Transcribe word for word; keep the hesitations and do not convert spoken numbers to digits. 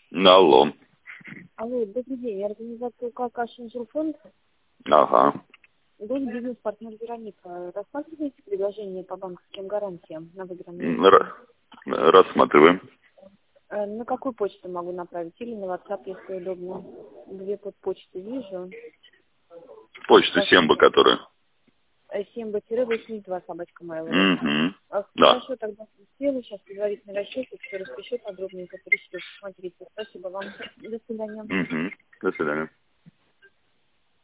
Алло. Алло, добрый день. Я организация УК Шинжилфонд. Ага. Вы бизнес-партнер Вероника. Рассматриваете предложение по банковским гарантиям на выигранные? Р- рассматриваем. Э, На какую почту могу направить? Или на WhatsApp, если удобно? Две подпочты вижу. Почта Семба, которая. семь восемьдесят два собачка mail. Угу. А, Да. Хорошо, тогда сделаю сейчас предварительный расчет, все распишу подробненько, перешлю. Смотрите, спасибо вам. До свидания. Угу. До свидания.